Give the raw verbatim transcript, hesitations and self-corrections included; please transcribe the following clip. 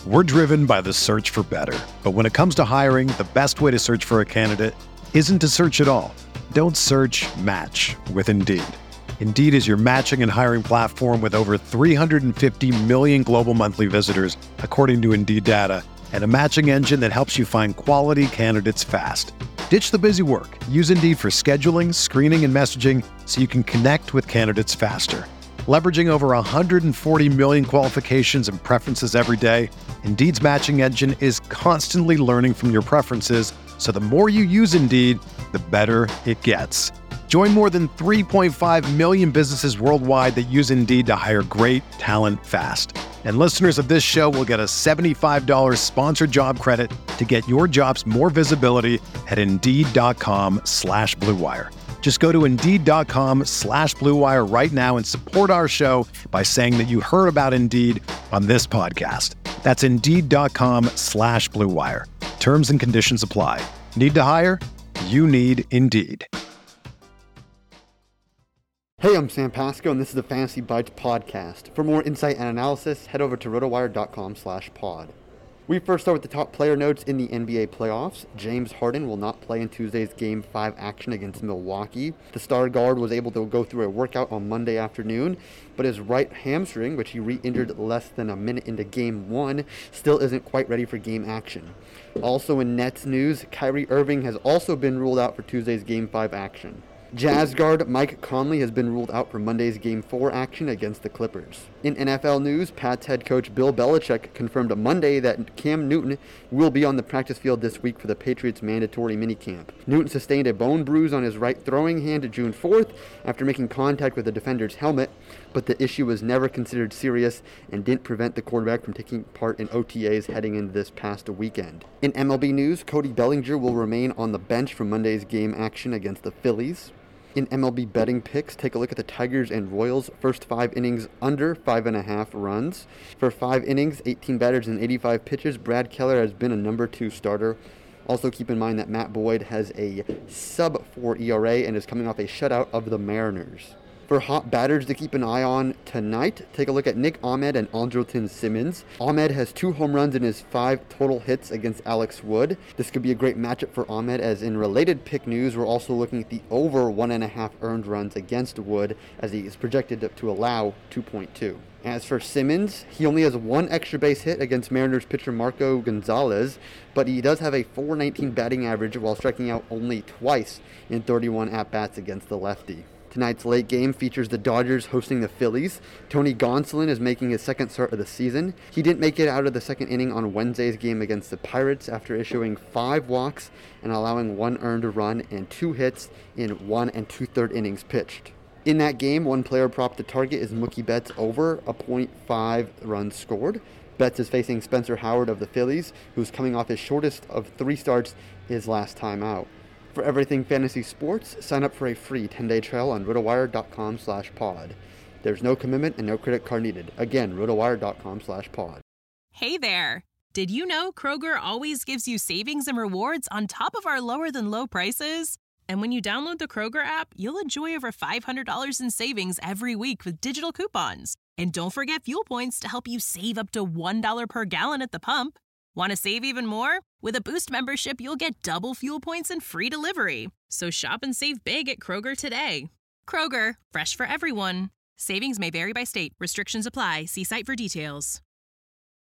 We're driven by the search for better. But when it comes to hiring, the best way to search for a candidate isn't to search at all. Don't search, match with Indeed. Indeed is your matching and hiring platform with over three hundred fifty million global monthly visitors, according to Indeed data, and a matching engine that helps you find quality candidates fast. Ditch the busy work. Use Indeed for scheduling, screening, and messaging so you can connect with candidates faster. Leveraging over one hundred forty million qualifications and preferences every day, Indeed's matching engine is constantly learning from your preferences, so the more you use Indeed, the better it gets. Join more than three point five million businesses worldwide that use Indeed to hire great talent fast. And listeners of this show will get a seventy-five dollars sponsored job credit to get your jobs more visibility at Indeed.com slash Blue Wire. Just go to Indeed.com slash Blue Wire right now and support our show by saying that you heard about Indeed on this podcast. That's Indeed.com slash Blue Wire. Terms and conditions apply. Need to hire? You need Indeed. Hey, I'm Sam Pasco, and this is the Fantasy Bites podcast. For more insight and analysis, head over to rotowire.com slash pod. We first start with the top player notes in the N B A playoffs. James Harden will not play in Tuesday's Game five action against Milwaukee. The star guard was able to go through a workout on Monday afternoon, but his right hamstring, which he re-injured less than a minute into Game one, still isn't quite ready for game action. Also in Nets news, Kyrie Irving has also been ruled out for Tuesday's Game five action. Jazz guard Mike Conley has been ruled out for Monday's Game four action against the Clippers. In N F L news, Pats head coach Bill Belichick confirmed Monday that Cam Newton will be on the practice field this week for the Patriots' mandatory minicamp. Newton sustained a bone bruise on his right throwing hand June fourth after making contact with the defender's helmet, but the issue was never considered serious and didn't prevent the quarterback from taking part in O T As heading into this past weekend. In M L B news, Cody Bellinger will remain on the bench for Monday's game action against the Phillies. In M L B betting picks, take a look at the Tigers and Royals' first five innings under five and a half runs. For five innings, eighteen batters, and eighty-five pitches, Brad Keller has been a number two starter. Also keep in mind that Matt Boyd has a sub four E R A and is coming off a shutout of the Mariners. For hot batters to keep an eye on tonight, take a look at Nick Ahmed and Andrelton Simmons. Ahmed has two home runs in his five total hits against Alex Wood. This could be a great matchup for Ahmed, as in related pick news, we're also looking at the over one and a half earned runs against Wood, as he is projected to allow two point two. As for Simmons, he only has one extra base hit against Mariners pitcher Marco Gonzalez, but he does have a four nineteen batting average while striking out only twice in thirty-one at-bats against the lefty. Tonight's late game features the Dodgers hosting the Phillies. Tony Gonsolin is making his second start of the season. He didn't make it out of the second inning on Wednesday's game against the Pirates after issuing five walks and allowing one earned run and two hits in one and two-third innings pitched. In that game, one player prop to target is Mookie Betts over a point five runs scored. Betts is facing Spencer Howard of the Phillies, who's coming off his shortest of three starts his last time out. For everything fantasy sports, sign up for a free ten-day trial on rotowire.com slash pod. There's no commitment and no credit card needed. Again, rotowire.com slash pod. Hey there! Did you know Kroger always gives you savings and rewards on top of our lower-than-low prices? And when you download the Kroger app, you'll enjoy over five hundred dollars in savings every week with digital coupons. And don't forget fuel points to help you save up to one dollar per gallon at the pump. Want to save even more? With a Boost membership, you'll get double fuel points and free delivery. So shop and save big at Kroger today. Kroger, fresh for everyone. Savings may vary by state. Restrictions apply. See site for details.